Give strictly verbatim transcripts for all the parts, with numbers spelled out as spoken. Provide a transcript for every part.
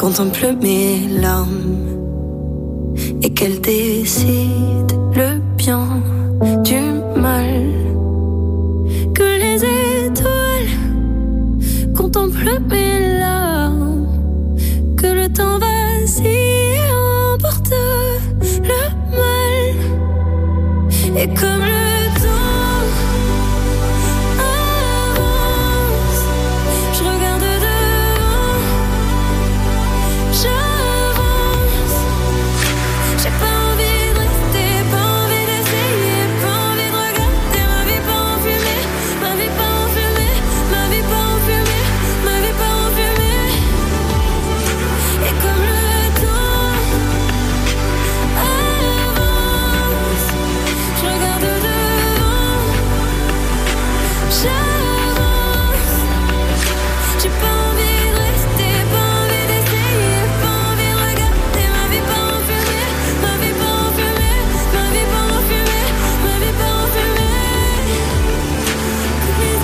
contemple mes larmes et qu'elle décide le bien du mal. Que les étoiles contemplent mes larmes, que le temps vacille et emporte le mal. Et comme le temps avance, je regarde devant, j'avance. J'ai pas envie de rester, pas envie d'essayer, pas envie de regarder ma vie pas en fumée, ma vie pas en fumée, ma vie pas en fumée, ma vie pas en fumée. Et comme le temps avance, je regarde devant, j'avance. J'ai pas envie de rester, pas envie d'essayer, pas envie de regarder ma vie pas en fumée, ma vie pas en fumée, ma vie pas en fumée, ma vie pas en fumée. Que les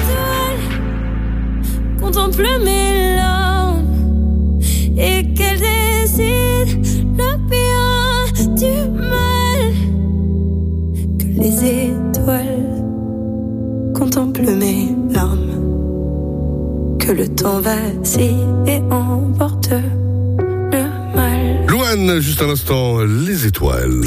étoiles contemplent mes larmes et qu'elles décident le bien du mal. Que les étoiles contemplent mes larmes, que le temps vacille et emporte le mal. Louane, juste un instant, les étoiles.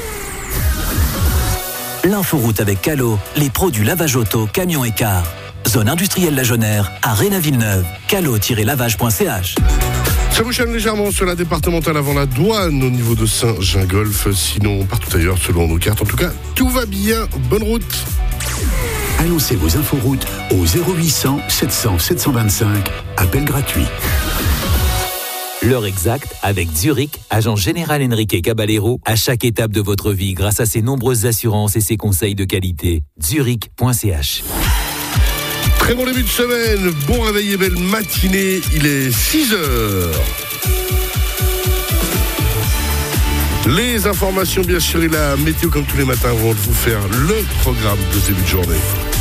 L'inforoute avec Calo, les pros du lavage auto, camion et car. Zone industrielle La Jonère, à Réna-Villeneuve. calo tiret lavage point c h. Ça vous chaîne légèrement sur la départementale avant la douane au niveau de Saint-Gingolph, sinon partout ailleurs selon nos cartes. En tout cas, tout va bien. Bonne route. Annoncez vos inforoutes au zéro huit cents sept cents sept cent vingt-cinq. Appel gratuit. L'heure exacte avec Zurich, agent général Enrique Caballero, à chaque étape de votre vie grâce à ses nombreuses assurances et ses conseils de qualité. Zurich point c h. Très bon début de semaine, bon réveil et belle matinée, il est six heures. Les informations, bien sûr, et la météo comme tous les matins avant de vous faire le programme de début de journée.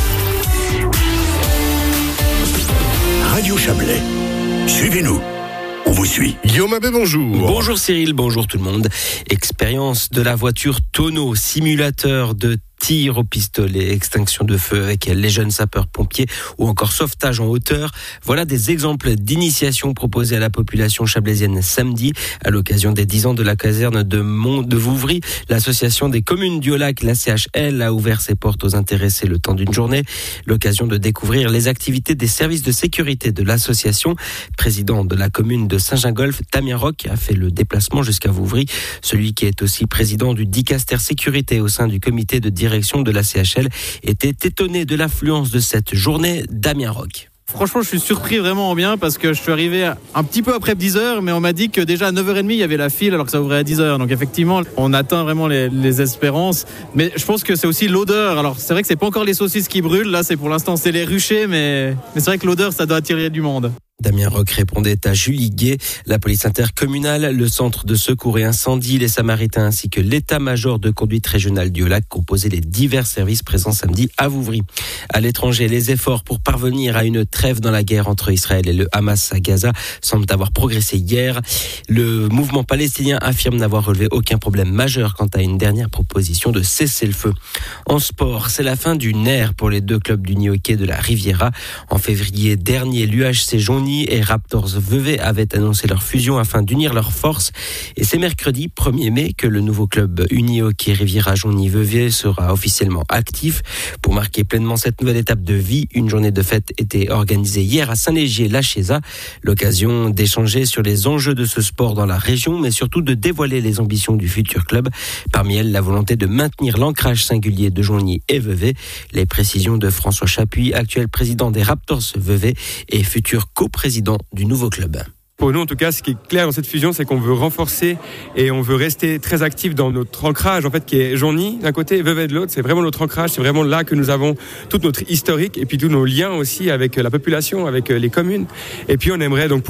Radio Chablais. Suivez-nous. On vous suit. Guillaume Abbé, bonjour. Bonjour Cyril, bonjour tout le monde. Expérience de la voiture tonneau, simulateur de tir au pistolet, extinction de feu avec les jeunes sapeurs-pompiers ou encore sauvetage en hauteur. Voilà des exemples d'initiation proposées à la population chablaisienne samedi à l'occasion des dix ans de la caserne de Mont de Vouvry. L'association des communes du Haut-Lac, la C H L, a ouvert ses portes aux intéressés le temps d'une journée. L'occasion de découvrir les activités des services de sécurité de l'association. Président de la commune de Saint-Gingolph, Damien Roch, a fait le déplacement jusqu'à Vouvry. Celui qui est aussi président du Dicaster Sécurité au sein du comité de direction de la C H L était étonné de l'affluence de cette journée. Damien Roch. Franchement, je suis surpris vraiment bien parce que je suis arrivé un petit peu après dix heures, mais on m'a dit que déjà à neuf heures trente, il y avait la file alors que ça ouvrait à dix heures. Donc effectivement, on atteint vraiment les, les espérances. Mais je pense que c'est aussi l'odeur. Alors c'est vrai que c'est pas encore les saucisses qui brûlent. Là, c'est pour l'instant, c'est les ruchers, mais, mais c'est vrai que l'odeur, ça doit attirer du monde. Damien Roch répondait à Julie Gué, la police intercommunale, le centre de secours et incendie, les Samaritains ainsi que l'état-major de conduite régionale du Haut-Lac composaient les divers services présents samedi à Vouvry. À l'étranger, les efforts pour parvenir à une trêve dans la guerre entre Israël et le Hamas à Gaza semblent avoir progressé hier. Le mouvement palestinien affirme n'avoir relevé aucun problème majeur quant à une dernière proposition de cessez-le-feu. En sport, c'est la fin du N E R pour les deux clubs d'uni-hockey de la Riviera. En février dernier, l'U H C Jonny et Raptors Vevey avaient annoncé leur fusion afin d'unir leurs forces. Et c'est mercredi premier mai que le nouveau club uni-hockey Riviera Jonny-Vevey sera officiellement actif. Pour marquer pleinement cette nouvelle étape de vie, une journée de fête était organisée hier à Saint-Légier-la-Chéza. L'occasion d'échanger sur les enjeux de ce sport dans la région, mais surtout de dévoiler les ambitions du futur club. Parmi elles, la volonté de maintenir l'ancrage singulier de Jonny et Vevey. Les précisions de François Chapuis, actuel président des Raptors Vevey et futur coprésident président du nouveau club. Pour nous, en tout cas, ce qui est clair dans cette fusion, c'est qu'on veut renforcer et on veut rester très actif dans notre ancrage, en fait, qui est Jonny d'un côté et Vevey de l'autre. C'est vraiment notre ancrage, c'est vraiment là que nous avons toute notre historique et puis tous nos liens aussi avec la population, avec les communes. Et puis, on aimerait donc pouvoir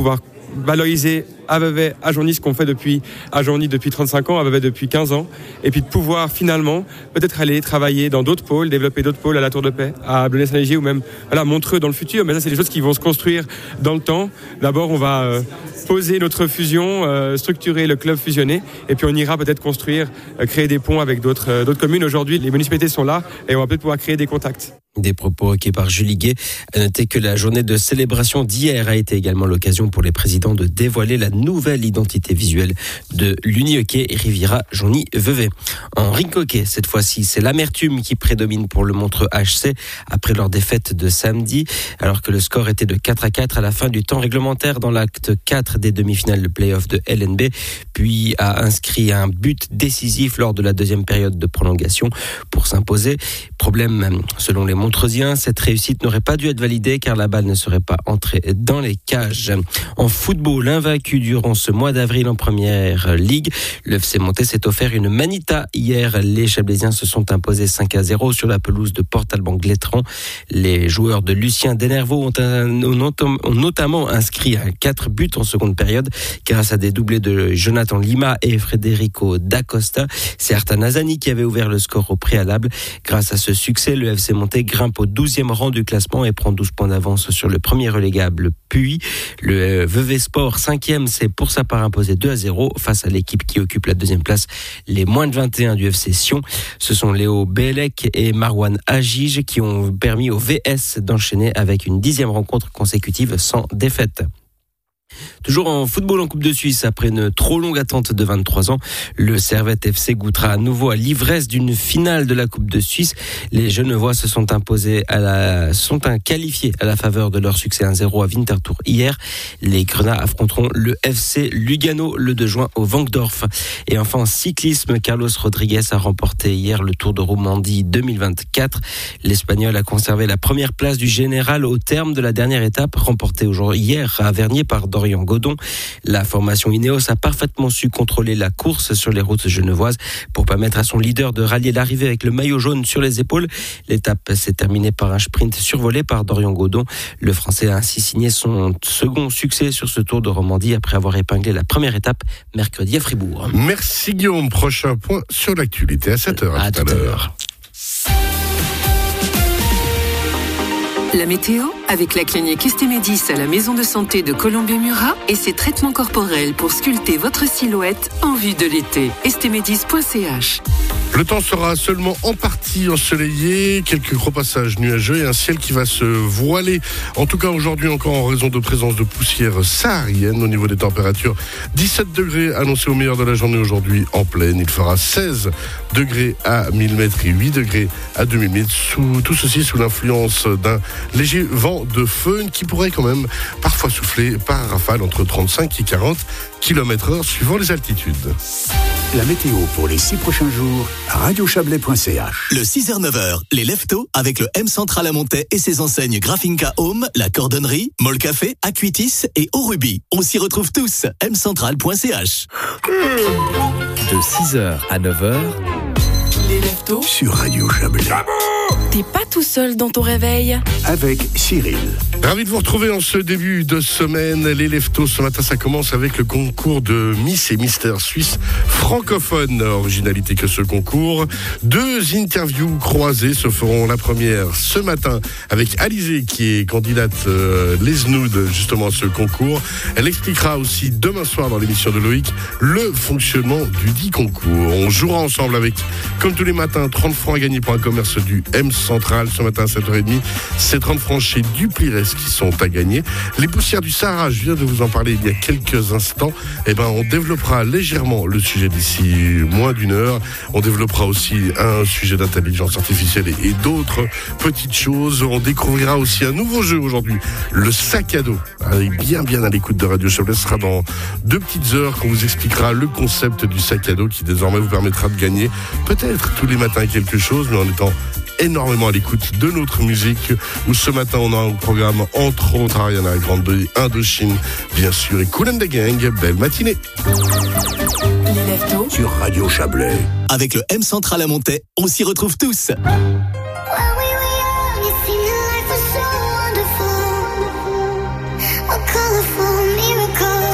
valoriser à Vevey, à Joigny, ce qu'on fait depuis, à Joigny depuis trente-cinq ans, à Vevey depuis quinze ans, et puis de pouvoir finalement peut-être aller travailler dans d'autres pôles, développer d'autres pôles à la Tour de Paix, à Blonay-Saint-Léger ou même voilà, Montreux dans le futur. Mais ça, c'est des choses qui vont se construire dans le temps. D'abord, on va euh, poser notre fusion, euh, structurer le club fusionné, et puis on ira peut-être construire, euh, créer des ponts avec d'autres, euh, d'autres communes. Aujourd'hui, les municipalités sont là et on va peut-être pouvoir créer des contacts. Des propos requis par Julie Guay. À noter que la journée de célébration d'hier a été également l'occasion pour les présidents de dévoiler la nouvelle identité visuelle de l'Uni-Hockey Riviera Joigny-Vevey. En rink hockey, cette fois-ci, c'est l'amertume qui prédomine pour le Montreux H C après leur défaite de samedi, alors que le score était de quatre à quatre à la fin du temps réglementaire dans l'acte quatre des demi-finales de play-off de L N B, puis a inscrit un but décisif lors de la deuxième période de prolongation pour s'imposer. Problème, selon les Montreusiens, cette réussite n'aurait pas dû être validée car la balle ne serait pas entrée dans les cages. En football, invaincu durant ce mois d'avril en première ligue, le F C Monté s'est offert une manita hier. Les Chablaisiens se sont imposés cinq à zéro sur la pelouse de Port-Alban-Glétran. Les joueurs de Lucien Denervaux ont, un, ont notamment inscrit quatre buts en seconde période grâce à des doublés de Jonathan Lima et Federico D'Acosta. C'est Artan Azani qui avait ouvert le score au préalable. Grâce à ce succès, le F C Monté grimpe au douzième rang du classement et prend douze points d'avance sur le premier relégable Puy. Le Vevey Sport cinquième s'est pour sa part imposé deux à zéro face à l'équipe qui occupe la deuxième place, les moins de vingt et un du F C Sion. Ce sont Léo Bélec et Marwan Agige qui ont permis au V S d'enchaîner avec une dixième rencontre consécutive sans défaite. Toujours en football en Coupe de Suisse, après une trop longue attente de vingt-trois ans, le Servette F C goûtera à nouveau à l'ivresse d'une finale de la Coupe de Suisse. Les Genevois se sont imposés à la, sont qualifiés à la faveur de leur succès un zéro à Winterthur hier. Les Grenats affronteront le F C Lugano le deux juin au Wankdorf. Et enfin en cyclisme, Carlos Rodriguez a remporté hier le Tour de Romandie deux mille vingt-quatre. L'Espagnol a conservé la première place du général au terme de la dernière étape, remportée aujourd'hui hier à Vernier par Dorian Godon. La formation Ineos a parfaitement su contrôler la course sur les routes genevoises pour permettre à son leader de rallier l'arrivée avec le maillot jaune sur les épaules. L'étape s'est terminée par un sprint survolé par Dorian Godon. Le Français a ainsi signé son second succès sur ce Tour de Romandie après avoir épinglé la première étape mercredi à Fribourg. Merci Guillaume. Prochain point sur l'actualité à sept heures. À, à tout, tout à l'heure. La météo avec la clinique Estémédis à la maison de santé de Colombier-Murat et ses traitements corporels pour sculpter votre silhouette en vue de l'été. estémédis point c h. Le temps sera seulement en partie ensoleillé, quelques gros passages nuageux et un ciel qui va se voiler. En tout cas aujourd'hui encore en raison de présence de poussière saharienne. Au niveau des températures, dix-sept degrés annoncés au meilleur de la journée aujourd'hui en pleine. Il fera seize degrés à mille mètres et huit degrés à deux mille mètres. Sous, tout ceci sous l'influence d'un léger vent de föhn qui pourrait quand même parfois souffler par rafale entre trente-cinq et quarante kilomètres heure suivant les altitudes. La météo pour les six prochains jours à radio chablais point c h. Le six heures neuf heures, les leftos avec le M Central à Montaix et ses enseignes Graphinca Home, La Cordonnerie, Molle Café, Acuitis et Au Ruby. On s'y retrouve tous, m central point c h. De six heures à neuf heures, les leftos sur Radio Chablais. T'es pas tout seul dans ton réveil. Avec Cyril. Ravi de vous retrouver en ce début de semaine. Les leftos, ce matin, ça commence avec le concours de Miss et Mister Suisse francophone. Originalité que ce concours. Deux interviews croisées se feront. La première ce matin avec Alizé, qui est candidate euh, Les Snoods, justement, à ce concours. Elle expliquera aussi demain soir dans l'émission de Loïc le fonctionnement du dit concours. On jouera ensemble avec, comme tous les matins, trente francs à gagner pour un commerce du M Central. Ce matin à sept heures trente, c'est trente francs chez Duplires qui sont à gagner. Les poussières du Sahara, je viens de vous en parler il y a quelques instants. Eh ben, on développera légèrement le sujet d'ici moins d'une heure. On développera aussi un sujet d'intelligence artificielle et, et d'autres petites choses. On découvrira aussi un nouveau jeu aujourd'hui, le sac à dos. Allez bien bien à l'écoute de Radio Chablais. Ce sera dans deux petites heures qu'on vous expliquera le concept du sac à dos qui désormais vous permettra de gagner peut-être tous les matins quelque chose, mais en étant énormément à l'écoute de notre musique, où ce matin on a un programme entre autres Ariana Grande, Indochine bien sûr, et Kool and the Gang. Belle matinée. Les leftos sur Radio Chablais. Avec le M Central à Montaix, on s'y retrouve tous. Colorful miracle.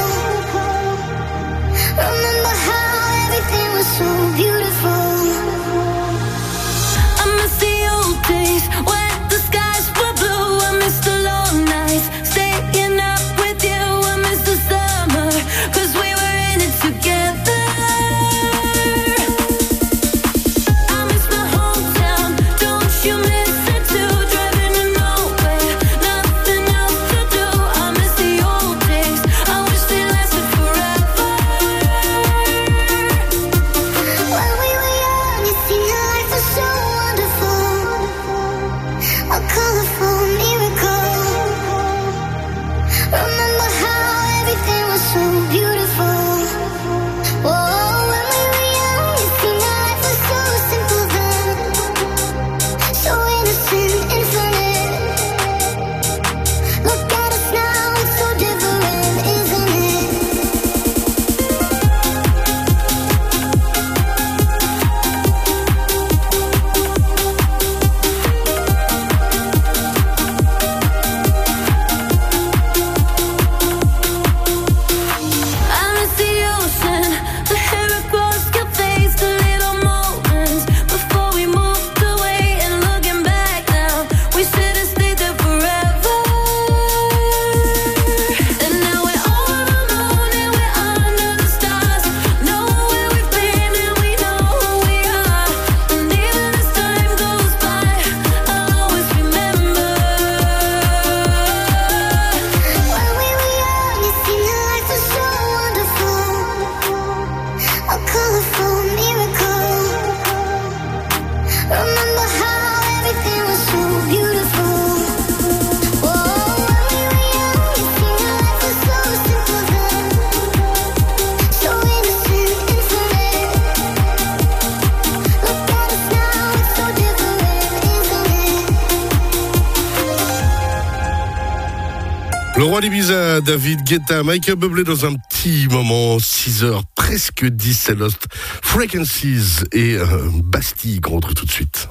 Le roi d'Ibiza, David Guetta, Michael Bublé dans un petit moment, six heures, presque dix, c'est Lost Frequencies et euh, Bastille qu'on retrouve tout de suite.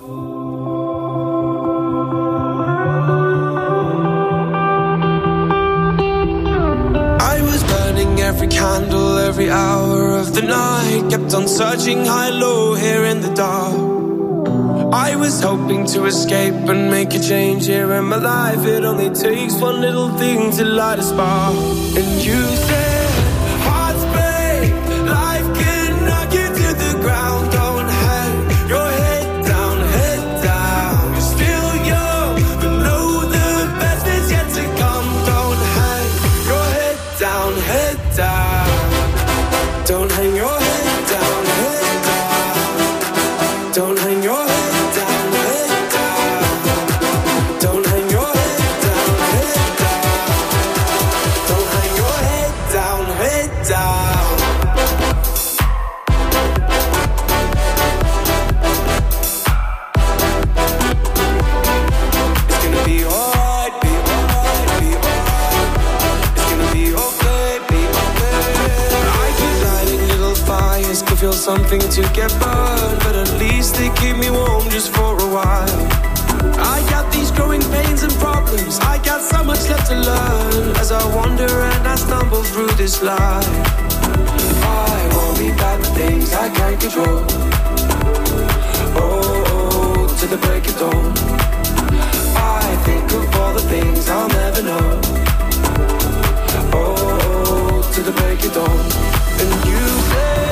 I was burning every candle, every hour of the night, kept on searching high, low, here in the dark. I was hoping to escape and make a change here in my life. It only takes one little thing to light a spark. And you said, hearts break, life can knock you to the ground. Don't hang your head down, head down. You're still young, but know the best is yet to come. Don't hang your head down, head down. Don't hang your head down, head down. Don't hang your head. Feel something to get burned, but at least they keep me warm just for a while. I got these growing pains and problems, I got so much left to learn as I wander and I stumble through this life. I worry about the things I can't control. Oh, oh, to the break of dawn. I think of all the things I'll never know. Oh, oh, to the break of dawn. And you say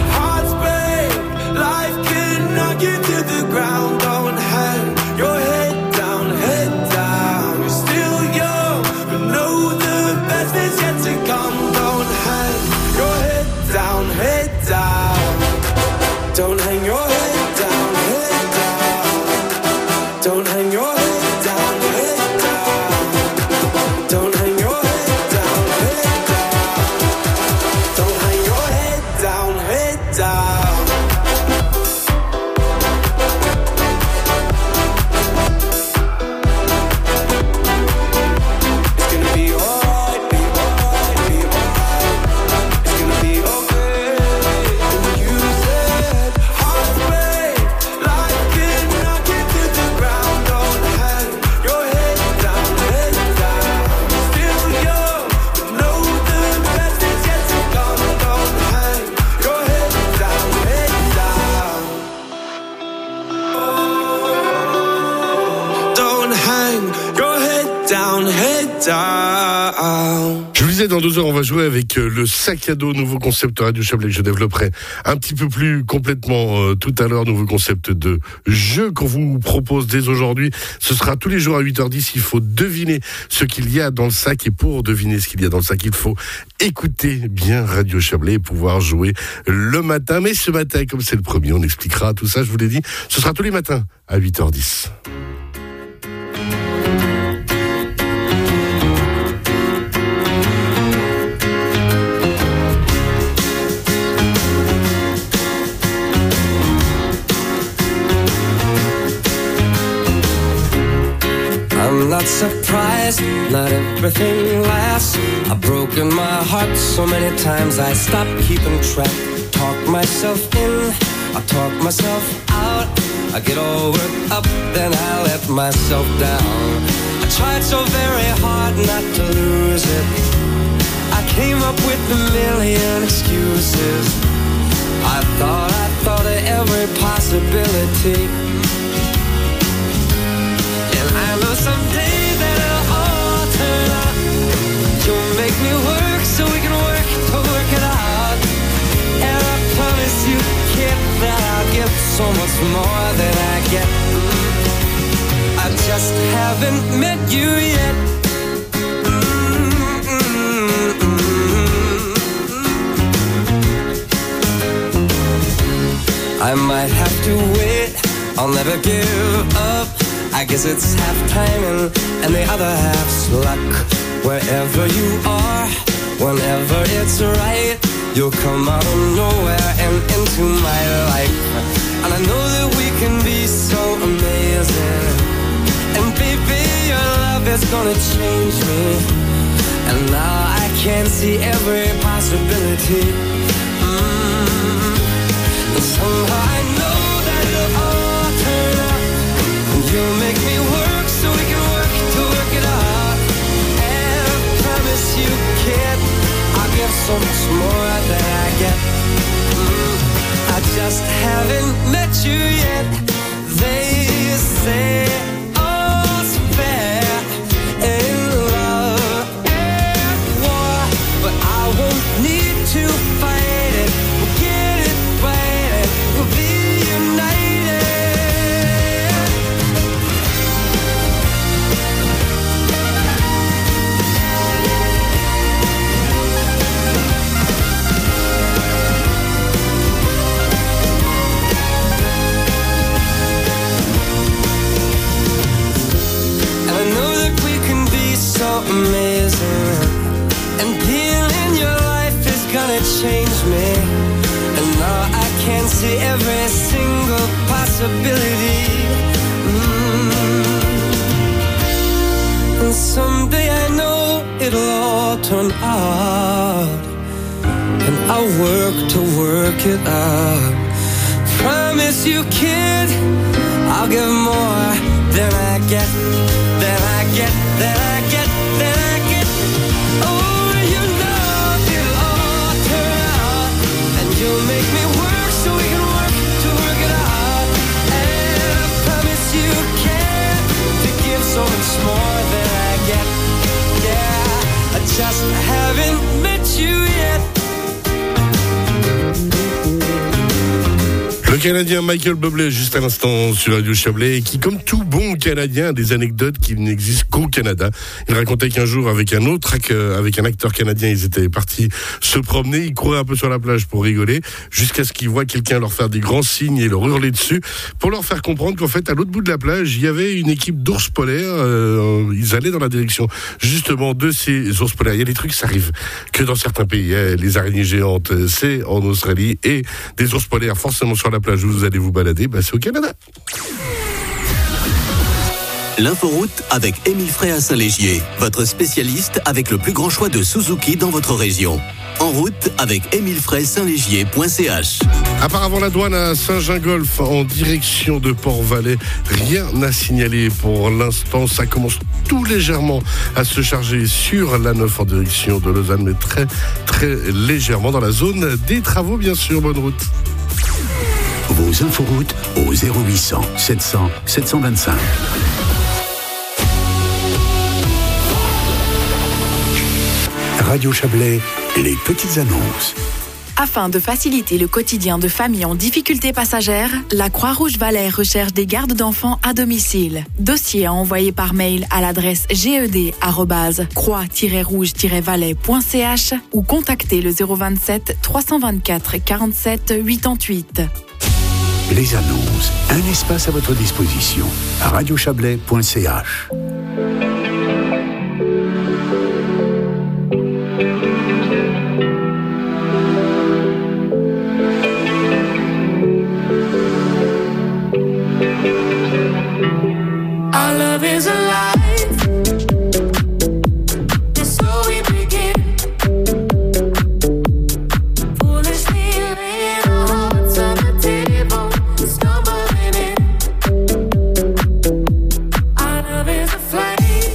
life can knock you to the ground. Don't hang your head down, head down. You're still young, but know the best is yet to come. Don't hang your head down, head down. Don't hang your head down, head down. Don't hang your head down, head down. Don't hang your head down, head down. Don't hang your head down, head down. Je vous disais, dans deux heures, on va jouer avec le sac à dos, nouveau concept Radio Chablais que je développerai un petit peu plus complètement euh, tout à l'heure. Nouveau concept de jeu qu'on vous propose dès aujourd'hui. Ce sera tous les jours à huit heures dix. Il faut deviner ce qu'il y a dans le sac. Et pour deviner ce qu'il y a dans le sac, il faut écouter bien Radio Chablais et pouvoir jouer le matin. Mais ce matin, comme c'est le premier, on expliquera tout ça, je vous l'ai dit. Ce sera tous les matins à huit heures dix. I'm not surprised, not everything lasts. I've broken my heart so many times I stopped keeping track. Talk myself in, I talk myself out. I get all worked up, then I let myself down. I tried so very hard not to lose it. I came up with a million excuses. I thought, I thought of every possibility. I know someday that it'll all turn out. You'll make me work so we can work to work it out. And I promise you, kid, that I'll give so much more than I get. I just haven't met you yet. I might have to wait, I'll never give up. I guess it's half timing and the other half's luck. Wherever you are, whenever it's right, you'll come out of nowhere and into my life. And I know that we can be so amazing. And baby, your love is gonna change me. and now I can see every possibility. Mm. And somehow I know that it'll all turn out, and you'll make me work so we can work to work it out. And I promise you, kid, I'll give so much more than I get. Mm. I just haven't met you yet. They say all's fair in love and war, but I won't need to fight it. We'll get it right, we'll be united. And I know that we can be so amazing, and being in your life is gonna change me. And now I can see every single possibility. Mm. And someday I know it'll all turn out, and I'll work to work it out. Promise you, kid, I'll give more than I get, than I get, than I get, than I get. Oh, you know it'll all turn out, and you'll make me work so we can work to work it out. And I promise you, kid, to give so much more than I get. Yeah, I just haven't met you yet. Le Canadien Michael Bublé, juste à l'instant sur Radio Chablais, qui, comme tout bon Canadien, a des anecdotes qui n'existent qu'au Canada. Il racontait qu'un jour, avec un autre, avec un acteur canadien, ils étaient partis se promener, ils couraient un peu sur la plage pour rigoler, jusqu'à ce qu'ils voient quelqu'un leur faire des grands signes et leur hurler dessus, pour leur faire comprendre qu'en fait, à l'autre bout de la plage, il y avait une équipe d'ours polaires, euh, ils allaient dans la direction, justement, de ces ours polaires. Il y a des trucs, ça arrive que dans certains pays, hein. Les araignées géantes, c'est en Australie, et des ours polaires, forcément sur la plage où vous allez vous balader, bah c'est au Canada. L'inforoute avec Émile Frey à Saint-Légier, votre spécialiste avec le plus grand choix de Suzuki dans votre région. En route avec émile frey saint légier point c h. À part avant la douane à Saint-Gingolph en direction de Port-Valais, rien à signaler pour l'instant. Ça commence tout légèrement à se charger sur la neuf en direction de Lausanne, mais très très légèrement dans la zone des travaux, bien sûr. Bonne route. Vos inforoutes au zéro huit cent sept cents sept cent vingt-cinq. Radio Chablais, les petites annonces. Afin de faciliter le quotidien de familles en difficulté passagère, la Croix-Rouge Valais recherche des gardes d'enfants à domicile. Dossier à envoyer par mail à l'adresse g e d arobase croix tiret rouge tiret valais point c h ou contacter le zéro vingt-sept trois cent vingt-quatre quarante-sept quatre-vingt-huit. Les annonces, un espace à votre disposition à radio chablais point c h. Our love is alive. It's so we begin. Foolishly laying our hearts on the table, stumbling in. Our love is a flame.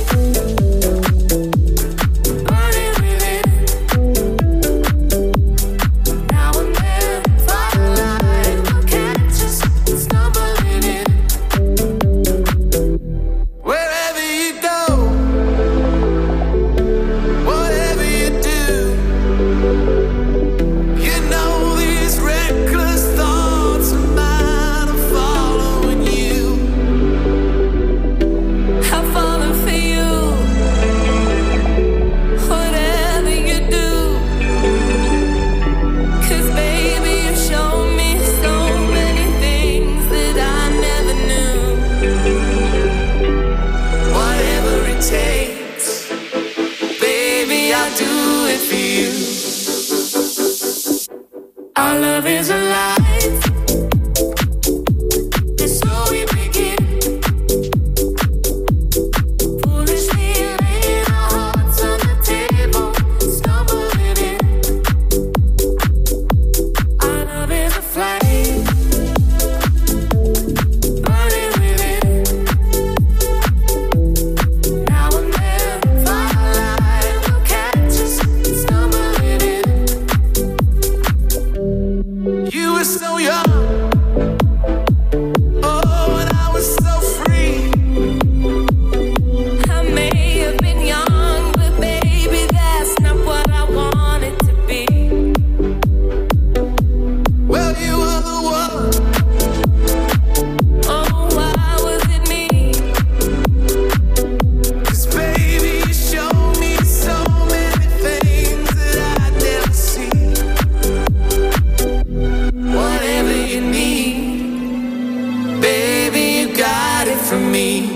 me.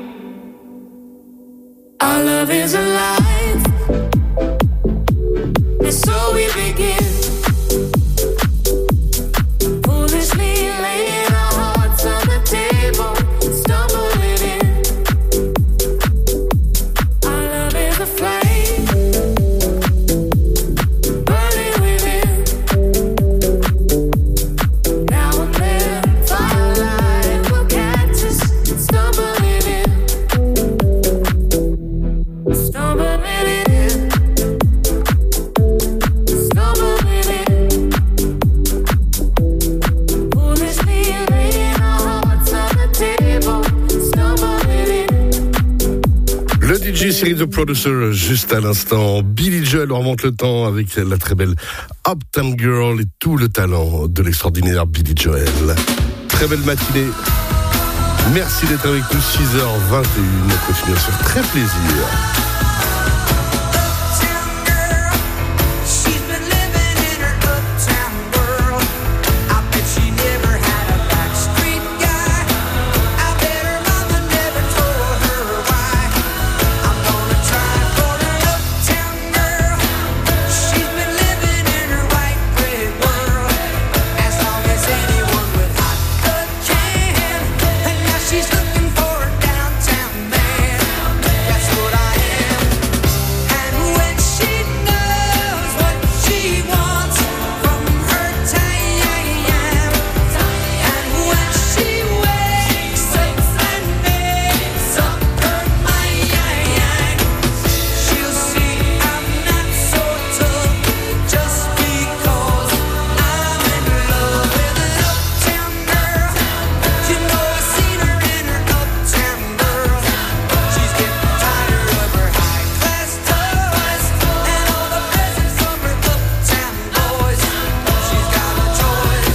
Our love is alive, and so we begin. Foolishly laying our hearts on the table, stumbling in. Our love is a flame, burning within. Now and then, firelight will catch us, stumbling in. Stumbling in, stumbling in. Foolishly laying our hearts on the table, stumbling in. Le D J Cyril The Producer, juste à l'instant. Billy Joel, on remonte le temps avec la très belle Uptown Girl et tout le talent de l'extraordinaire Billy Joel. Très belle matinée. Merci d'être avec nous, six heures vingt et une. On continue sur très plaisir. She's been living in her uptown world. I bet she never had a backstreet guy. I bet her mother never told her why. I'm gonna try for an uptown girl. She's been living in her white bread world. As long as anyone with hot blood can. And now she's looking for a downtown man. That's what I am. And when she knows what she wants from her time, and when she wakes up and makes up her mind, she'll see I'm not so tough just because I'm in love with an uptown girl. You know I've seen her in her uptown world. She's getting tired of her high class toys and all the presents from her uptown boys. She's got a choice.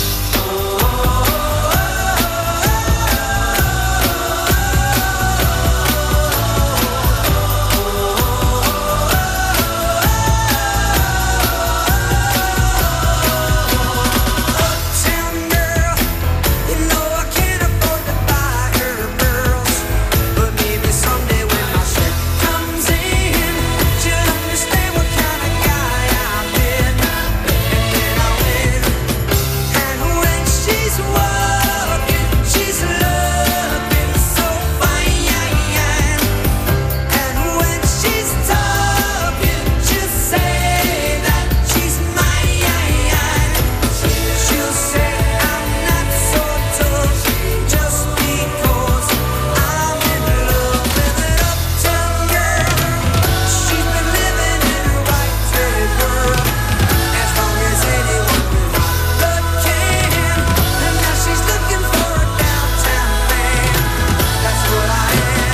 Uptown girl, you know I can't afford to buy her pearls, but maybe someday when my check comes in, she'll understand what kind of guy I've been, and then I'll win. And when she's walking, she's looking so fine, and when she's talking, she'll say that she's mine. She'll say I'm not so tough just because I'm in love with an uptown girl. She's been living in her white bread world as long as anyone with hot blood can. And now she's looking for a downtown man. That's what I am.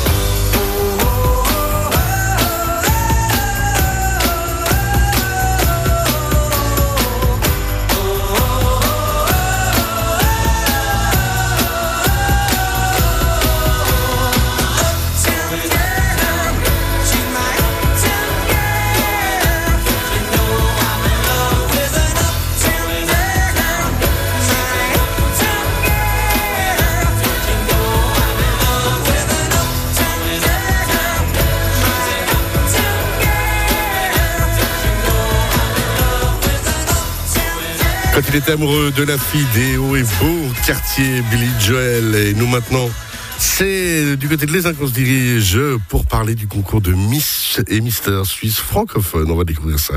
Quand il était amoureux de la fille des hauts et beaux quartiers, Billy Joel. Et nous maintenant, c'est du côté de l'Aisin qu'on se dirige pour parler du concours de Miss et Mister Suisse francophone. On va découvrir ça.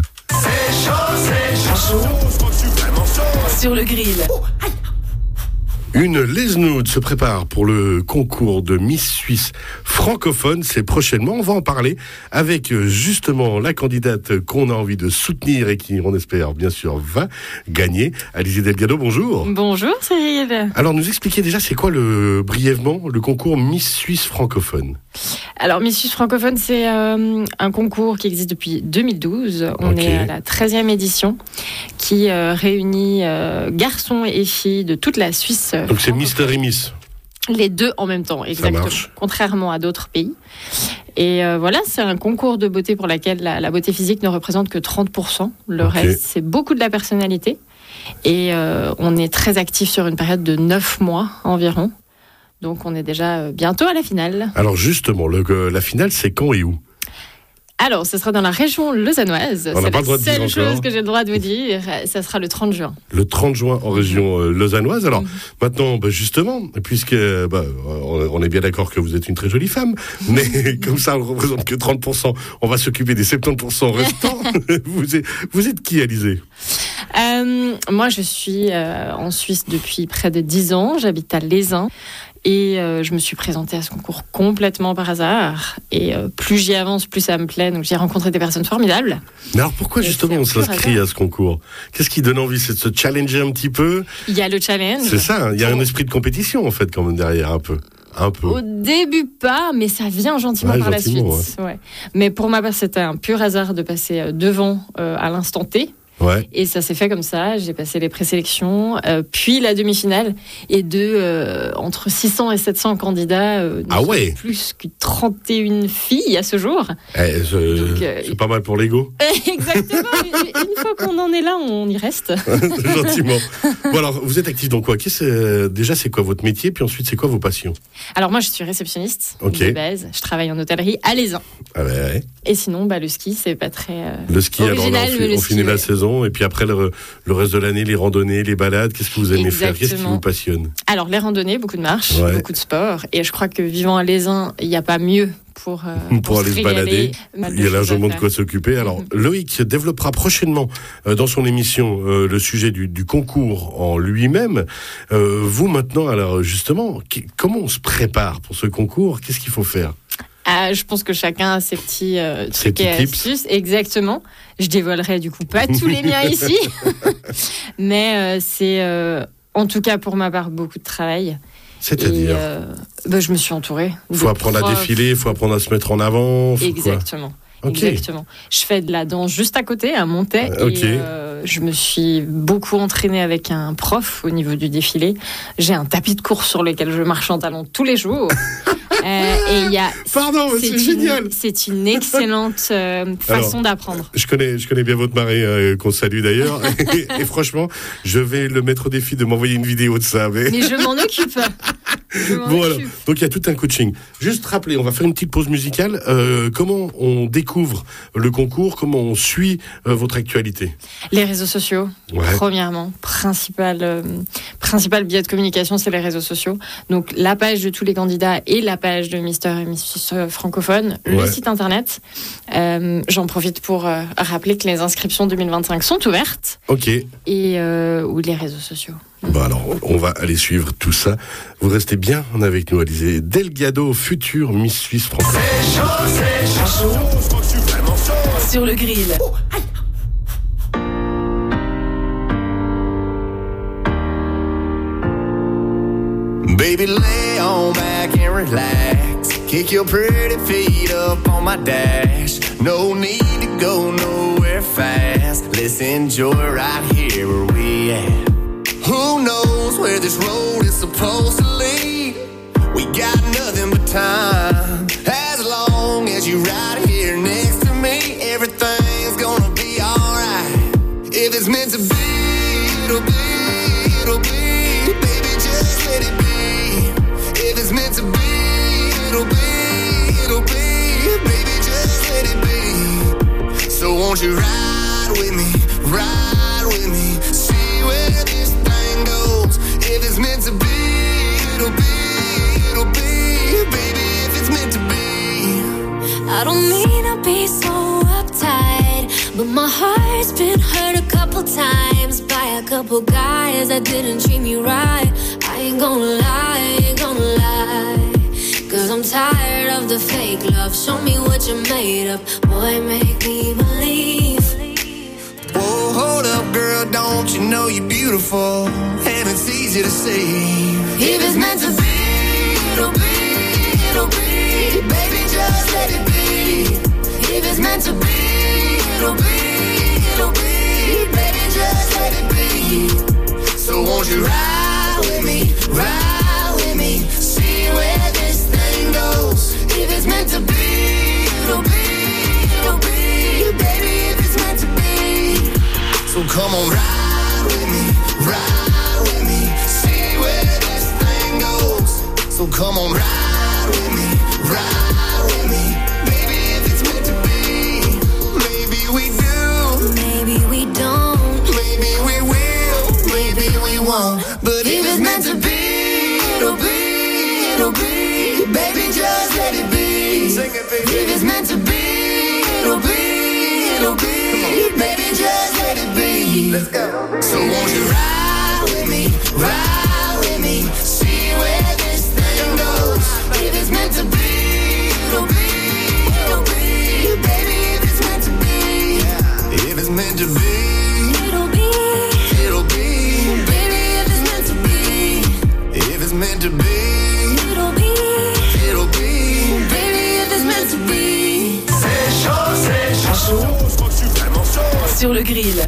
Sur le grill. Une Lesnoud se prépare pour le concours de Miss Suisse francophone. C'est prochainement. On va en parler avec justement la candidate qu'on a envie de soutenir et qui, on espère, bien sûr, va gagner. Alizée Delgado, bonjour. Bonjour Cyril. Alors, nous expliquez déjà, c'est quoi le, brièvement, le concours Miss Suisse francophone? Alors, Miss Suisse francophone, c'est euh, un concours qui existe depuis deux mille douze. On okay. est à la treizième édition qui euh, réunit euh, garçons et filles de toute la Suisse. Donc c'est Mister et Miss. Les deux en même temps, exactement. Contrairement à d'autres pays. Et euh, voilà, c'est un concours de beauté pour lequel la, la beauté physique ne représente que trente pour cent. Le okay. reste, c'est beaucoup de la personnalité. Et euh, on est très actif sur une période de neuf mois environ. Donc on est déjà bientôt à la finale. Alors justement, le, la finale, c'est quand et où ? Alors, ce sera dans la région lausannoise. On n'a pas le droit de dire encore. C'est la seule chose que j'ai le droit de vous dire. Ça sera le trente juin. Le trente juin en région euh, lausannoise. Alors, mmh. maintenant, bah, justement, puisque bah, on, on est bien d'accord que vous êtes une très jolie femme, mais comme ça, on ne représente que trente pour cent, on va s'occuper des soixante-dix pour cent restants. vous, êtes, vous êtes qui, Alizée ? euh, Moi, je suis euh, en Suisse depuis près de dix ans. J'habite à Lézin. Et euh, je me suis présentée à ce concours complètement par hasard. Et euh, plus j'y avance, plus ça me plaît. Donc j'ai rencontré des personnes formidables. Mais alors pourquoi et justement on s'inscrit à ce concours ? Qu'est-ce qui donne envie ? C'est de se challenger un petit peu ? Il y a le challenge. C'est ça, il y a un esprit de compétition en fait quand même derrière un peu. Un peu. Au début pas, mais ça vient gentiment ouais, par gentiment, la suite. Ouais. Ouais. Mais pour ma part, c'était un pur hasard de passer devant euh, à l'instant T. Ouais. Et ça s'est fait comme ça. J'ai passé les présélections, euh, puis la demi-finale. Et de euh, entre six cents et sept cents candidats, euh, ah ouais. plus que trente et une filles à ce jour. Eh, je, Donc, euh, c'est pas mal pour l'ego. Exactement. Une fois qu'on en est là, on y reste. Gentiment. Bon alors, vous êtes actif dans quoi ? Qu'est-ce, déjà, c'est quoi votre métier ? Puis ensuite, c'est quoi vos passions ? Alors moi, je suis réceptionniste okay. de base. Je travaille en hôtellerie à Lézin. Ah ouais, ouais. Et sinon, bah, le ski, c'est pas très euh, le ski, original. Alors là, on, fait, on ski, finit ouais. la saison. Et puis après, le, le reste de l'année, les randonnées, les balades, qu'est-ce que vous aimez Exactement. faire ? Qu'est-ce qui vous passionne ? Alors, les randonnées, beaucoup de marches, ouais. beaucoup de sport. Et je crois que vivant à Lézin, il n'y a pas mieux pour, euh, pour, pour aller se balader. Il y a largement de quoi s'occuper. Alors, mm-hmm. Loïc développera prochainement euh, dans son émission euh, le sujet du, du concours en lui-même. Euh, vous, maintenant, alors justement, qui, comment on se prépare pour ce concours ? Qu'est-ce qu'il faut faire ? Ah, je pense que chacun a ses petits euh, ses trucs et astuces. Exactement. Je dévoilerai du coup pas tous les miens ici. Mais euh, c'est, euh, en tout cas pour ma part, beaucoup de travail. C'est-à-dire euh, bah, je me suis entourée. Il faut apprendre profs. à défiler, il faut apprendre à se mettre en avant. Exactement. Quoi okay. Exactement. Je fais de la danse juste à côté, à Montaix. Euh, okay. Et euh, je me suis beaucoup entraînée avec un prof au niveau du défilé. J'ai un tapis de course sur lequel je marche en talons tous les jours. Euh, et il y a. Pardon, c'est, c'est une, génial. C'est une excellente euh, façon Alors, d'apprendre. Je connais, je connais bien votre mari, euh, qu'on salue d'ailleurs. et, et franchement, je vais le mettre au défi de m'envoyer une vidéo de ça. Mais, mais je m'en occupe. Je m'en bon, occupe. Alors, donc il y a tout un coaching. Juste rappeler, on va faire une petite pause musicale. Euh, comment on découvre le concours ? Comment on suit euh, votre actualité ? Les réseaux sociaux. Ouais. Premièrement, principal, euh, principal biais de communication, c'est les réseaux sociaux. Donc la page de tous les candidats et la page de Mister et Missus francophone, ouais. le site internet. Euh, j'en profite pour euh, rappeler que les inscriptions deux mille vingt-cinq sont ouvertes. Ok. Et euh, ou les réseaux sociaux. Bon alors, on va aller suivre tout ça. Vous restez bien avec nous, Alizée Delgado, future Miss Suisse francophone. C'est chaud, c'est chaud. Sur le grill. Oh, Baby, lay on back and relax. Kick your pretty feet up on my dash. No need to go nowhere fast. Let's enjoy right here where we at. Who knows where this road is supposed to lead? We got nothing but time. As long as you're right here next to me, everything's gonna be alright. If it's meant to be, it'll be, it'll be. Baby, just let it be. If it's meant to be, it'll be, it'll be. Baby, just let it be. So won't you ride with me, ride with me, see where this thing goes. If it's meant to be, it'll be, it'll be. Baby, if it's meant to be. I don't mean to be so uptight, but my heart's been hurt a couple times by a couple guys that didn't treat me right. I ain't gonna lie, ain't gonna lie, cause I'm tired of the fake love. Show me what you're made of, boy, make me believe. Whoa, hold up, girl, don't you know you're beautiful? And it's easy to see. If it's meant to be, it'll be, it'll be. Baby, just let it be. If it's meant to be, it'll be, it'll be. Baby, just let it be. So won't you ride with me, ride with me, see where this thing goes. If it's meant to be, it'll be, it'll be. Baby, if it's meant to be. So come on, ride with me, ride with me, see where this thing goes. So If it's meant to be, it'll be, it'll be. Baby, just let it be. Let's go. So won't you ride with me, ride with me, see where this thing goes. If it's meant to be, it'll be, it'll be. Baby, if it's meant to be, if it's meant to be, it'll be, it'll be. Baby, if it's meant to be, if it's meant to be, it'll be, it'll be. Baby, if it's meant to be. C'est chaud, c'est chaud. Je crois que je suis vraiment chaud. Sur le grill.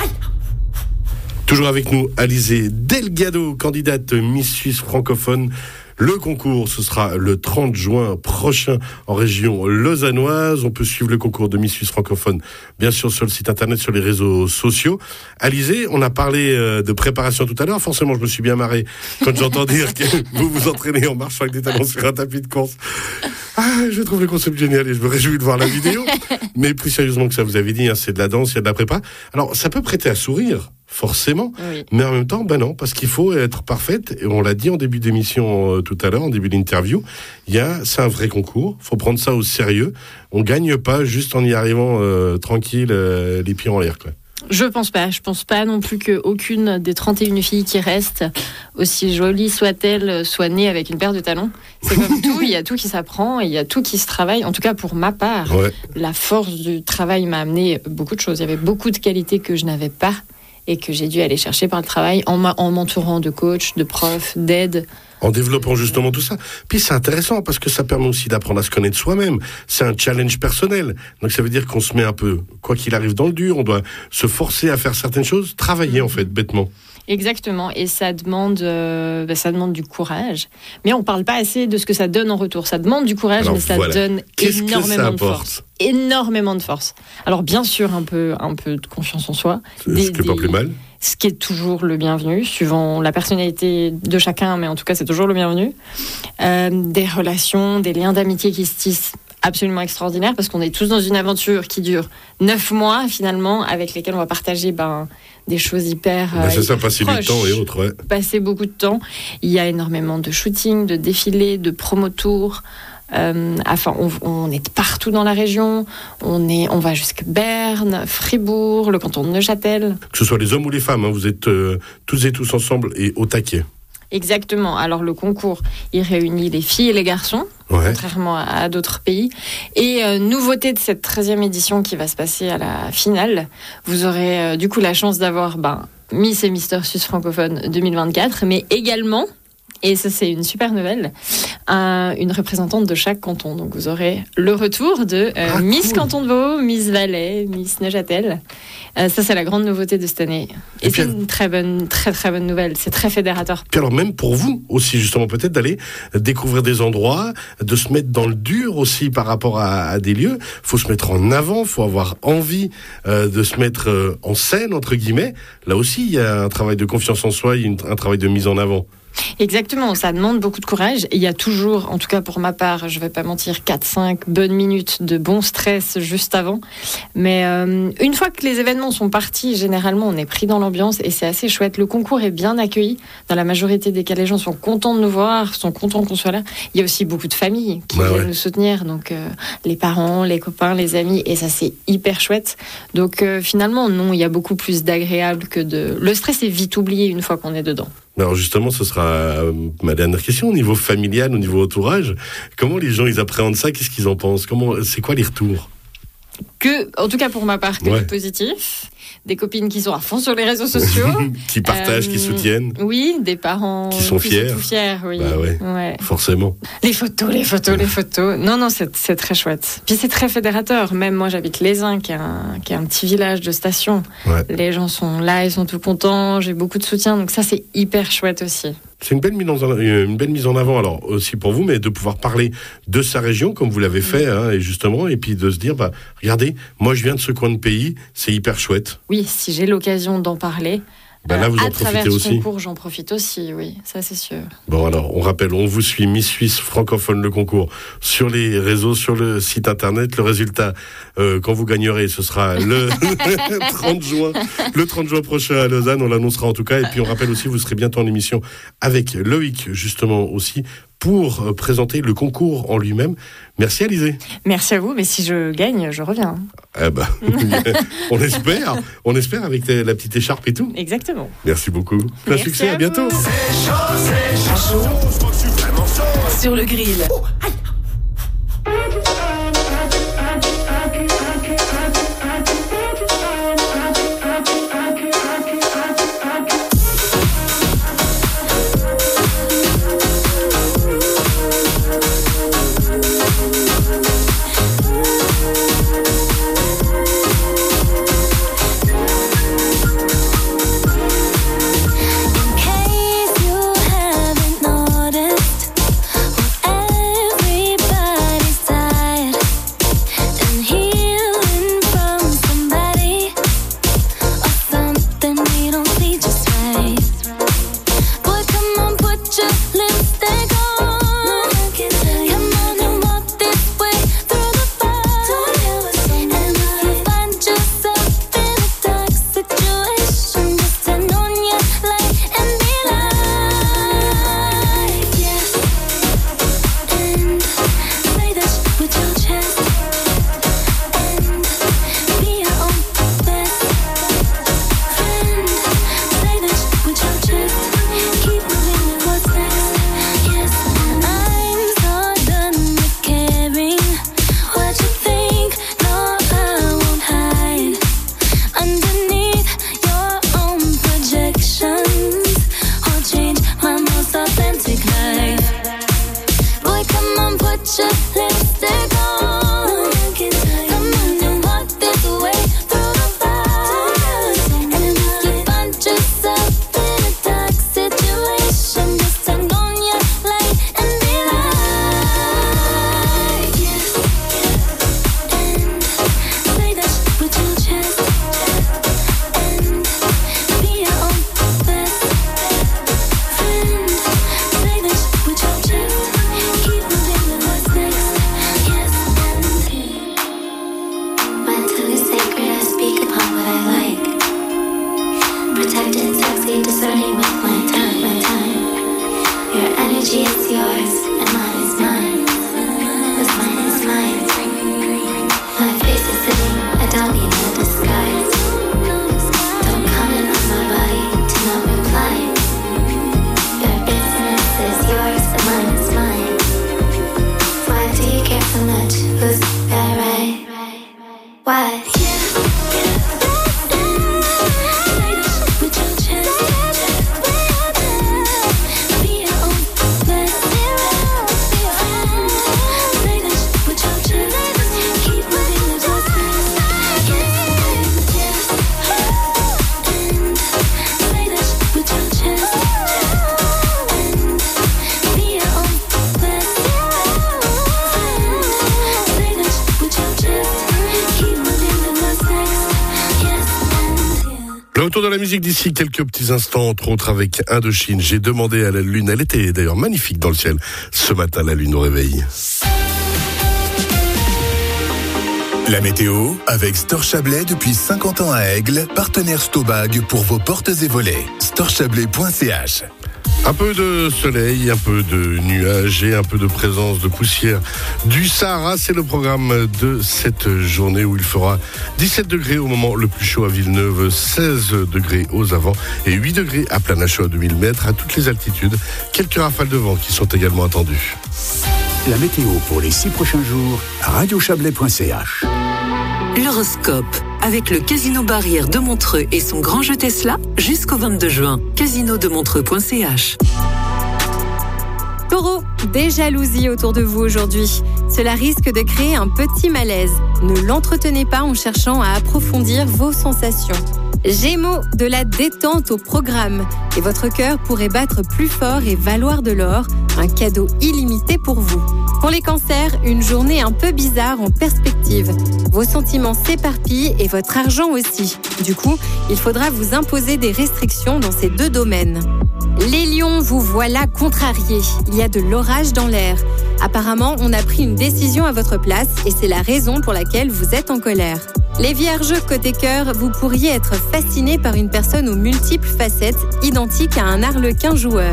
Toujours avec nous, Alizée Delgado, candidate Miss Suisse francophone. Le concours, ce sera le trente juin prochain en région lausannoise. On peut suivre le concours de Miss Suisse francophone, bien sûr, sur le site internet, sur les réseaux sociaux. Alizée, on a parlé de préparation tout à l'heure. Forcément, je me suis bien marré quand j'entends dire que vous vous entraînez en marchant avec des talons sur un tapis de course. Ah, je trouve le concept génial et je me réjouis de voir la vidéo. Mais plus sérieusement que ça, vous avez dit, hein, c'est de la danse, il y a de la prépa. Alors, ça peut prêter à sourire, forcément. Oui. Mais en même temps, ben non, parce qu'il faut être parfaite. Et on l'a dit en début d'émission euh, tout à l'heure, en début d'interview. Il y a, c'est un vrai concours. Faut prendre ça au sérieux. On gagne pas juste en y arrivant euh, tranquille, euh, les pieds en l'air, quoi. Je pense pas. Je pense pas non plus qu'aucune des trente et une filles qui restent, aussi jolies soient-elles, soit nées avec une paire de talons. C'est comme tout, il y a tout qui s'apprend et il y a tout qui se travaille. En tout cas, pour ma part, Ouais. la force du travail m'a amené beaucoup de choses. Il y avait beaucoup de qualités que je n'avais pas et que j'ai dû aller chercher par le travail en, m'a- en m'entourant de coachs, de profs, d'aides. En développant justement tout ça. Puis c'est intéressant parce que ça permet aussi d'apprendre à se connaître soi-même. C'est un challenge personnel. Donc ça veut dire qu'on se met un peu, quoi qu'il arrive dans le dur, on doit se forcer à faire certaines choses, travailler en fait, bêtement. Exactement, et ça demande, euh, bah, ça demande du courage. Mais on parle pas assez de ce que ça donne en retour. Ça demande du courage, Alors, mais ça voilà. donne Qu'est-ce que énormément ça de apporte force. Énormément de force. Alors bien sûr, un peu, un peu de confiance en soi. C'est ce qui est pas plus mal. Ce qui est toujours le bienvenu, suivant la personnalité de chacun, mais en tout cas, c'est toujours le bienvenu. Euh, des relations, des liens d'amitié qui se tissent absolument extraordinaires, parce qu'on est tous dans une aventure qui dure neuf mois, finalement, avec lesquels on va partager ben, des choses hyper Ben, c'est euh, ça, hyper passer du proches. temps et autres, ouais. Passer beaucoup de temps. Il y a énormément de shooting, de défilés, de promo tours. Euh, enfin, on, on est partout dans la région. On est, on va jusqu'à Berne, Fribourg, le canton de Neuchâtel. Que ce soit les hommes ou les femmes, hein, vous êtes euh, tous et tous ensemble et au taquet. Exactement. Alors le concours, il réunit les filles et les garçons, Ouais. contrairement à, à d'autres pays. Et euh, nouveauté de cette treizième édition qui va se passer à la finale, vous aurez euh, du coup la chance d'avoir ben, Miss et Mister Suisse francophone deux mille vingt-quatre, mais également, et ça c'est une super nouvelle, un- une représentante de chaque canton. Donc vous aurez le retour de euh, Ah, Miss cool. Canton de Vaud, Miss Valais, Miss Neuchâtel. Euh, ça c'est la grande nouveauté de cette année. Et, Et puis, c'est une très bonne, très très bonne nouvelle. C'est très fédérateur. Puis alors même pour vous aussi justement peut-être d'aller découvrir des endroits, de se mettre dans le dur aussi par rapport à, à des lieux. Faut se mettre en avant, faut avoir envie euh, de se mettre euh, en scène entre guillemets. Là aussi il y a un travail de confiance en soi, il y a une- un travail de mise en avant. Exactement, ça demande beaucoup de courage. Il y a toujours, en tout cas pour ma part, je vais pas mentir, quatre cinq bonnes minutes de bon stress juste avant. Mais euh, une fois que les événements sont partis, généralement on est pris dans l'ambiance et c'est assez chouette. Le concours est bien accueilli. Dans la majorité des cas, les gens sont contents de nous voir, sont contents qu'on soit là. Il y a aussi beaucoup de familles qui Bah viennent ouais. nous soutenir, donc euh, les parents, les copains, les amis, et ça c'est hyper chouette. Donc euh, finalement, non, il y a beaucoup plus d'agréable que de... Le stress est vite oublié une fois qu'on est dedans. Alors justement, ce sera euh, ma dernière question au niveau familial, au niveau entourage. Comment les gens ils appréhendent ça? Qu'est-ce qu'ils en pensent? Comment, c'est quoi les retours? Que, en tout cas pour ma part, que Ouais. du positif. Des copines qui sont à fond sur les réseaux sociaux. Qui partagent, Euh, qui soutiennent, Oui, des parents Qui sont fiers. tout fiers, oui. Bah ouais. Ouais. forcément. Les photos, les photos, les photos. Non, non, c'est, c'est très chouette. Puis c'est très fédérateur. Même moi, j'habite Lézin, qui est un, qui est un petit village de station. Ouais. Les gens sont là, ils sont tout contents. J'ai beaucoup de soutien. Donc ça, c'est hyper chouette aussi. C'est une belle mise en, une belle mise en avant, alors aussi pour vous, mais de pouvoir parler de sa région comme vous l'avez fait, hein, et justement, et puis de se dire, bah, regardez, moi je viens de ce coin de pays, c'est hyper chouette. Oui, si j'ai l'occasion d'en parler. Bah là, vous en à travers profitez ce aussi. concours, j'en profite aussi, oui, ça c'est sûr. Bon, alors, on rappelle, on vous suit Miss Suisse francophone le concours sur les réseaux, sur le site internet. Le résultat, euh, quand vous gagnerez, ce sera le trente juin, le trente juin prochain à Lausanne. On l'annoncera en tout cas. Et puis, on rappelle aussi, vous serez bientôt en émission avec Loïc, justement aussi, pour euh, présenter le concours en lui-même. Merci Alizée. Merci à vous, mais si je gagne, je reviens. Eh ben, on espère, on espère avec la petite écharpe et tout. Exactement. Merci beaucoup. Plein succès, à, à bientôt. C'est chaud, c'est chaud. Sur le grill. Oh, Retour de la musique d'ici quelques petits instants, entre autres avec Indochine. J'ai demandé à la lune, elle était d'ailleurs magnifique dans le ciel ce matin, la lune au réveil. La météo avec Store Chablais depuis cinquante ans à Aigle, partenaire Stobag pour vos portes et volets. store chablais point c h. Un peu de soleil, un peu de nuages et un peu de présence de poussière du Sahara. C'est le programme de cette journée où il fera dix-sept degrés au moment le plus chaud à Villeneuve, seize degrés aux avants et huit degrés à Planachot à deux mille mètres à toutes les altitudes. Quelques rafales de vent qui sont également attendues. La météo pour les six prochains jours à radio chablais point c h. L'horoscope avec le Casino Barrière de Montreux et son grand jeu Tesla jusqu'au vingt-deux juin. casino de montreux point c h. Taureau, des jalousies autour de vous aujourd'hui. Cela risque de créer un petit malaise. Ne l'entretenez pas en cherchant à approfondir vos sensations. Gémeaux, de la détente au programme. Et votre cœur pourrait battre plus fort et valoir de l'or. Un cadeau illimité pour vous. Pour les cancers, une journée un peu bizarre en perspective. Vos sentiments s'éparpillent et votre argent aussi. Du coup, il faudra vous imposer des restrictions dans ces deux domaines. Les lions, vous voilà contrariés. Il y a de l'orage dans l'air. Apparemment, on a pris une décision à votre place et c'est la raison pour laquelle vous êtes en colère. Les vierges, côté cœur, vous pourriez être fascinés par une personne aux multiples facettes, identique à un arlequin joueur.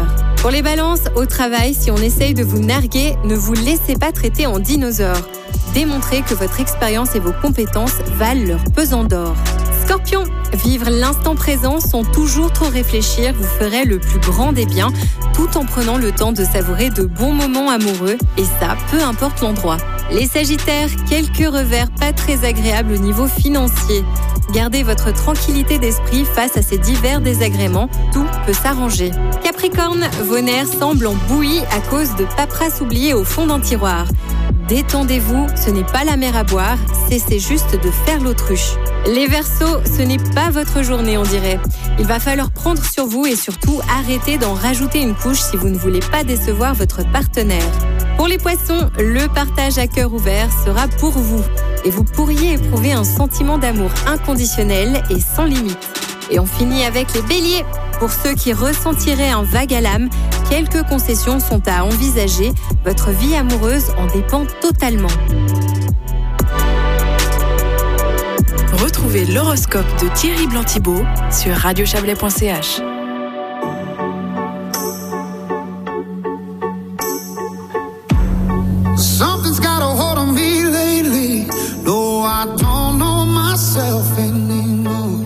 Pour les balances, au travail, si on essaye de vous narguer, ne vous laissez pas traiter en dinosaure. Démontrez que votre expérience et vos compétences valent leur pesant d'or. Scorpion, vivre l'instant présent sans toujours trop réfléchir vous ferait le plus grand des biens, tout en prenant le temps de savourer de bons moments amoureux, et ça, peu importe l'endroit. Les Sagittaires, quelques revers pas très agréables au niveau financier. Gardez votre tranquillité d'esprit face à ces divers désagréments, tout peut s'arranger. Capricorne, vos nerfs semblent en bouillie à cause de paperasses oubliées au fond d'un tiroir. Détendez-vous, ce n'est pas la mer à boire, cessez juste de faire l'autruche. Les Verseaux, ce n'est pas votre journée, on dirait. Il va falloir prendre sur vous et surtout arrêter d'en rajouter une couche si vous ne voulez pas décevoir votre partenaire. Pour les Poissons, le partage à cœur ouvert sera pour vous et vous pourriez éprouver un sentiment d'amour inconditionnel et sans limite. Et on finit avec les Béliers. Pour ceux qui ressentiraient un vague à l'âme, quelques concessions sont à envisager. Votre vie amoureuse en dépend totalement. Retrouvez l'horoscope de Thierry Blanc-Thibault sur radio chablais point c h. Something's got a hold on me lately. No, I don't know myself anymore.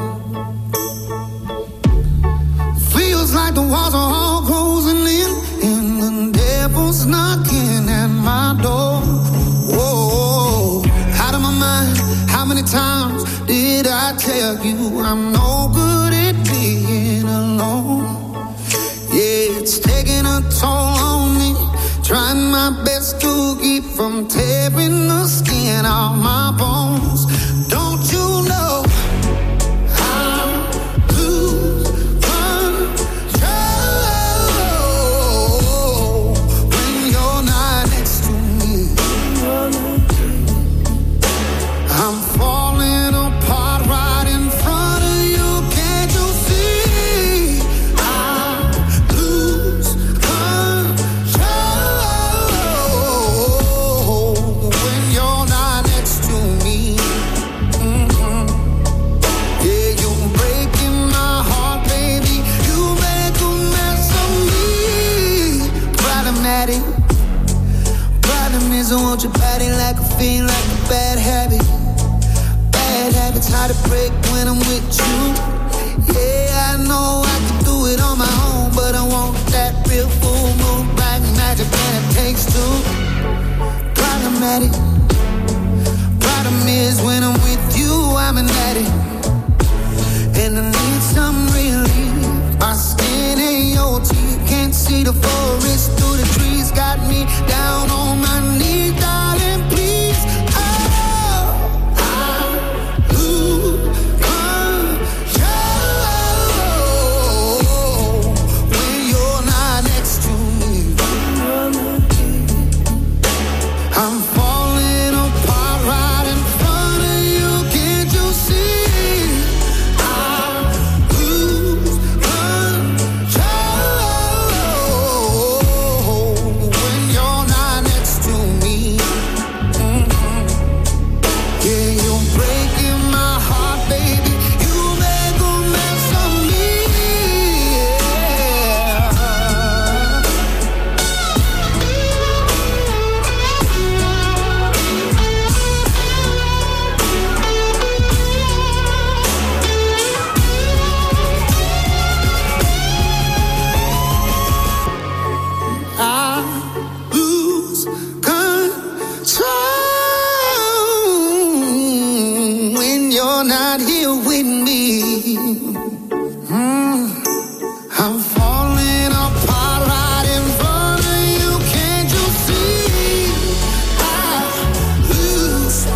Feels like the walls are all closing in, and the devil's knocking at my door. Whoa, out of my mind. How many times did I tell you I'm no good at being alone? Yeah, it's taking a toll on me. Trying my best to keep from tearing the skin off my bones. Don't you know I lose control when you're not next to me? I'm falling apart right in front of you. Can't you see? I lose control when you're not next to me. Mm-hmm. Yeah, you're breaking my heart, baby. You make a mess of me. Problematic. Problem is I want your body like a fiend, like a bad habit. Bad habits hard to break when I'm with you. Yeah, I know I can do it on my own, but I want that real full moon, black magic, and it takes two. Problematic. Problem is when I'm with you, I'm an addict, and I need some relief. My skin ain't your teeth, can't see the forest through the trees. Got me down on my knees, darling, please. Oh, I lose control when you're not next to me. I'm falling apart right in front of you. Can't you see? I lose control when you're not next to me. Mhm. Yeah, you're breaking my heart, baby. You make a mess of me. Yeah. I lose control when you're not here with me. Mm. I'm falling apart right in front of you. Can't you see? I lose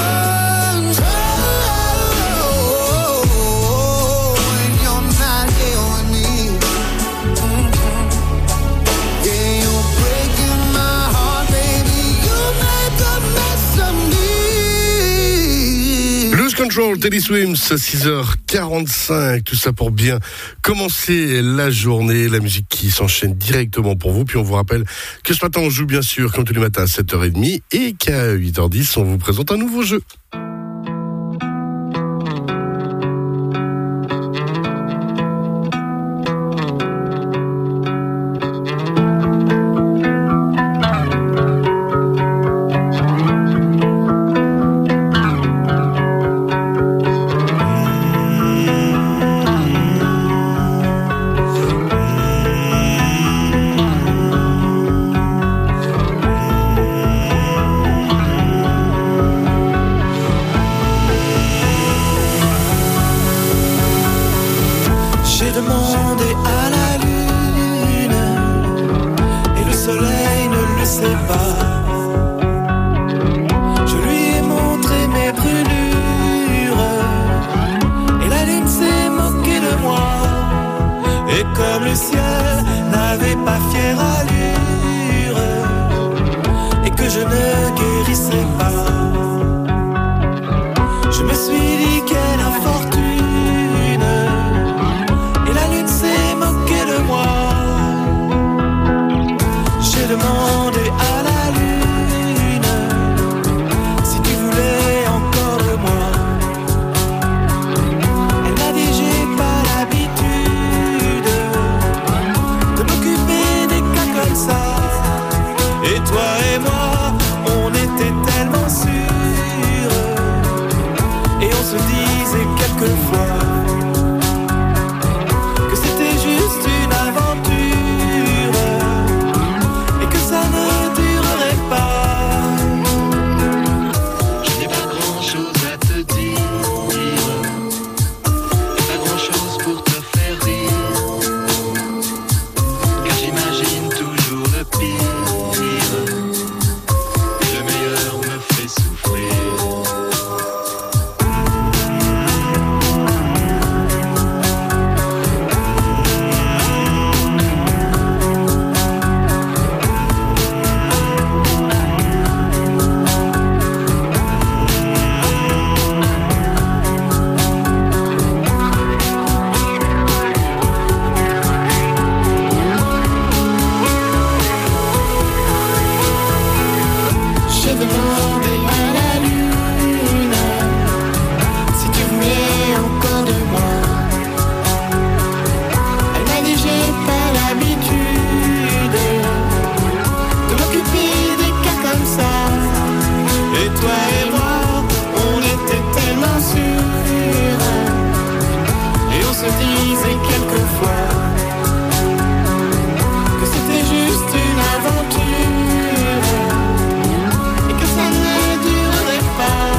control when you're not here with me. Mhm. Yeah, you're breaking my heart, baby. You make a mess of me. Lose Control, Teddy Swims, six heures quarante-cinq, tout ça pour bien commencer la journée, la musique qui s'enchaîne directement pour vous. Puis on vous rappelle que ce matin on joue bien sûr comme tous les matins à sept heures trente et qu'à huit heures dix on vous présente un nouveau jeu. était tellement sûr. Et on se disait quelquefois que c'était juste une aventure et que ça ne durerait pas. Je n'ai pas grand chose à te dire, pas grand chose pour te faire rire, car j'imagine toujours le pire, et le meilleur me fait souffrir. J'ai demandé à la lune si tu voulais encore de moi. Elle m'a dit j'ai pas l'habitude de m'occuper des cas comme ça. Et toi et moi, on était tellement sûrs. Et on se disait quelquefois que c'était juste une aventure et que ça ne durerait pas.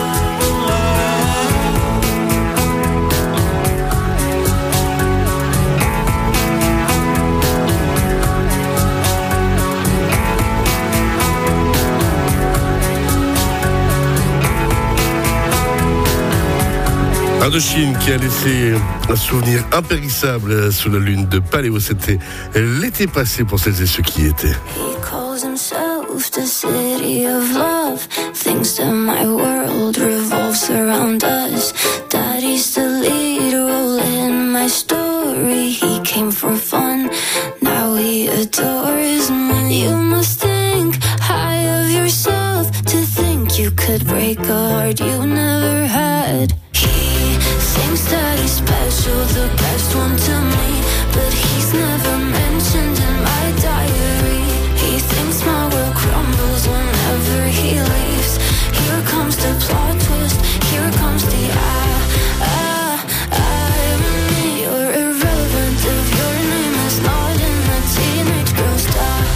Indochine qui a laissé un souvenir impérissable sous la lune de Paléo. C'était l'été passé pour celles et ceux qui y étaient. He calls himself the city of love. Thinks that my world revolves around us. Daddy's the lead role in my story. He came for fun, now he adores me. You must think high of yourself to think you could break a heart you never had. He thinks that he's special, the best one to me, but he's never mentioned in my diary. He thinks my world crumbles whenever he leaves. Here comes the plot twist, here comes the ah, ah, irony. You're irrelevant if your name is not in the teenage girl's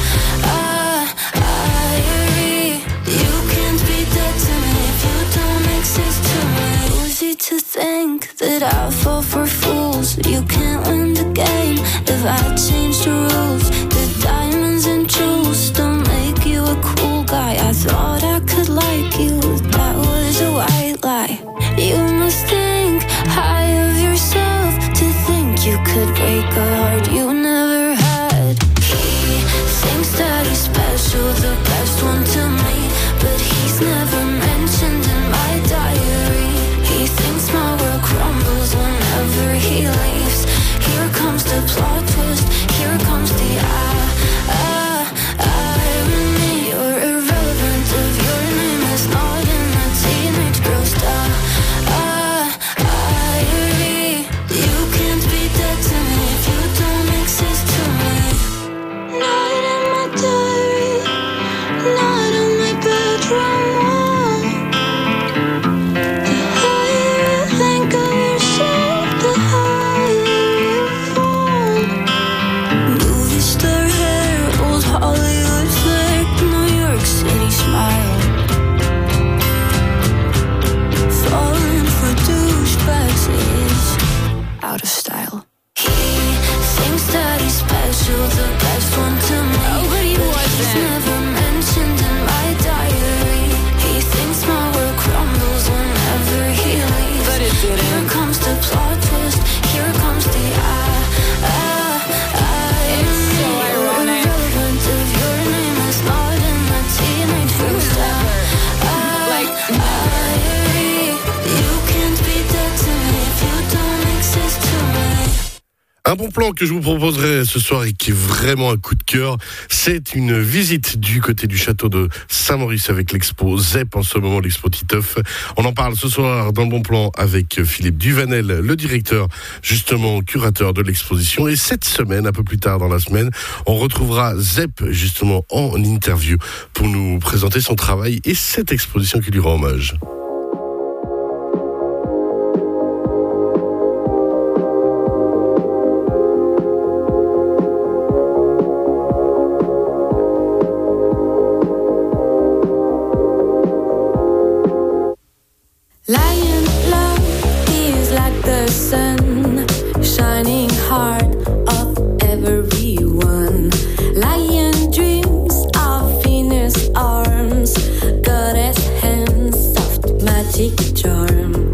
diary. You can't be dead to me if you don't exist to me. Easy to think that I fall for fools. You can't win the game if I change the rules. The diamonds and jewels don't make you a cool guy. I thought I could like you, that was a white lie. You must think high of yourself to think you could break a heart you never had. He thinks that he's special, the best one to me, but he's never mentioned in my diary. He thinks my world crumbles whenever he leaves. Here comes the plot twist, bon plan que je vous proposerai ce soir et qui est vraiment un coup de cœur, c'est une visite du côté du château de Saint-Maurice avec l'expo Z E P, en ce moment l'expo Titeuf. On en parle ce soir dans le bon plan avec Philippe Duvanel, le directeur, justement curateur de l'exposition. Et cette semaine, un peu plus tard dans la semaine, on retrouvera Z E P justement en interview pour nous présenter son travail et cette exposition qui lui rend hommage. Lion love is like the sun, shining heart of everyone. Lion dreams of Venus arms, goddess hands, soft magic charm.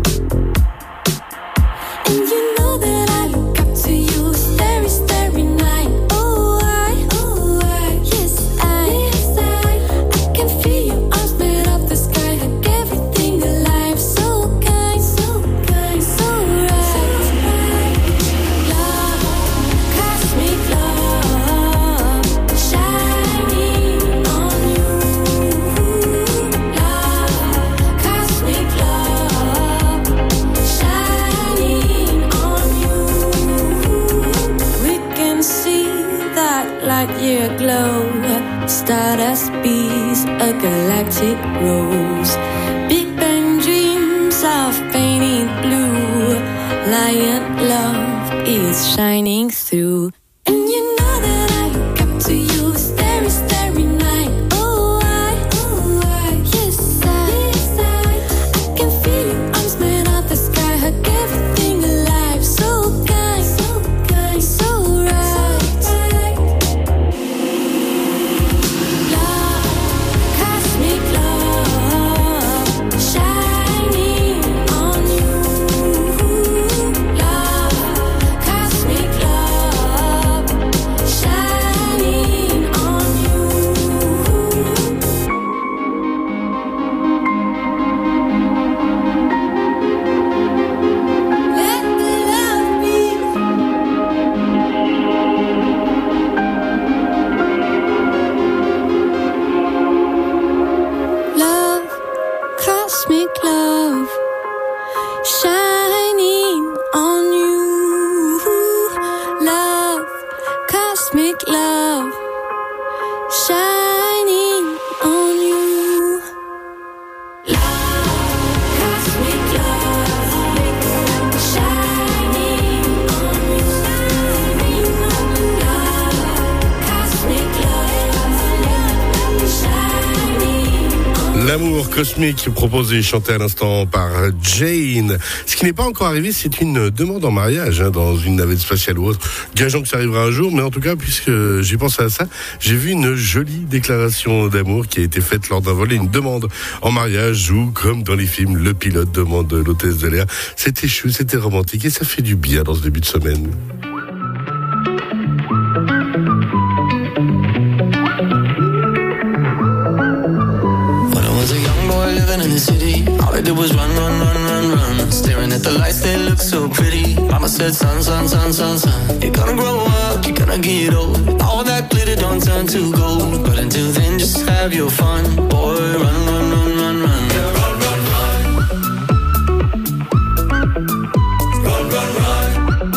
And you know that I look up to you, starry, starry night. Oh, I, oh, I, yes, I, yes, I, I can feel your arms made of the sky, hug everything alive. So kind, so kind, so right. Love, cosmic love, shining on you. Love, cosmic love, shining on you. We can see that light year glow, stardust bees, a galactic rose. Big Bang dreams of painted blue. Lion love is shining through. And you know that I look up to you, starry, starry night. Oh, I, oh, I, yes, I, yes, I, I can feel your arms made of the sky, hug everything alive. So kind, so kind, so right. Love, cosmic love, shining on you. Love, cosmic love, shining on you. Let the love be. Love, cosmic love, shining on you. Love, cosmic love, shining on you. Love, cosmic love, shining on you. Love, cosmic love, shining on you. L'amour cosmique proposé et chanté à l'instant par Jane. Ce qui n'est pas encore arrivé, c'est une demande en mariage hein, dans une navette spatiale ou autre. Gageons que ça arrivera un jour, mais en tout cas, puisque j'ai pensé à ça, j'ai vu une jolie déclaration d'amour qui a été faite lors d'un vol et une demande en mariage où, comme dans les films, le pilote demande l'hôtesse de l'air. C'était chou, c'était romantique et ça fait du bien dans ce début de semaine. When I was a young boy living in the city, all I did was run, run, run, run, run. Staring at the lights, they look so pretty. Mama said, son, son, son, son, son, you're gonna grow up, you're gonna get old. All that glitter don't turn to gold. But until then, just have your fun. Boy, run, run, run, run, run. Yeah, run, run, run. Run, run, run.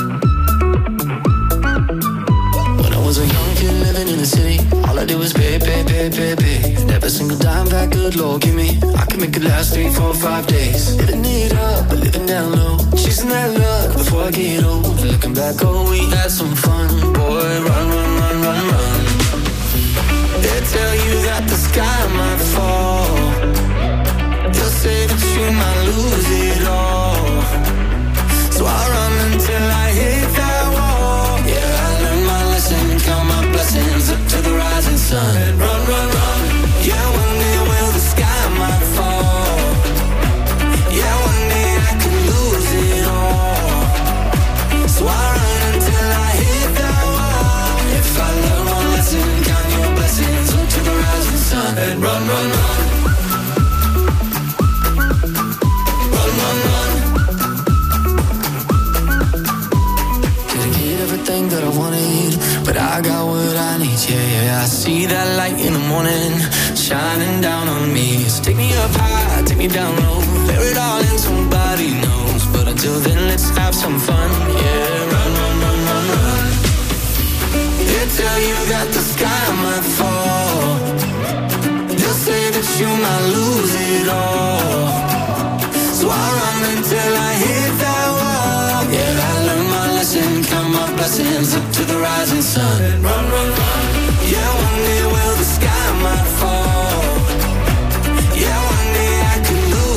When I was a young kid living in the city, all I did was pay, pay, pay, pay, pay. And every single dime back, good Lord, give me. I can make it last three, four, five days. Living it up, but living down low. Chasing that luck before I get old. And looking back, oh, we had some fun. Boy, run, run, run, run, run. They tell you that the sky might fall. They'll say that you might lose it all. So I run until I hit that wall. Yeah, I learned my lesson, count my blessings up to the rising sun. And run, run, run. Yeah, one day will the sky might fall. Yeah, one day I could lose it all. So I run until I hit that wall. If I learn one lesson, count your blessings up to the rising sun. And run, run, run. see that light in the morning shining down on me. So take me up high, take me down low, bear it all and somebody knows. But until then, let's have some fun. Yeah, run, run, run, run, run. They tell you that the sky might fall. They'll say that you might lose it all. So I run until I hit that wall. Yeah, I learned my lesson, count my blessings up to the rising sun. Run, run, run. Yeah, one day.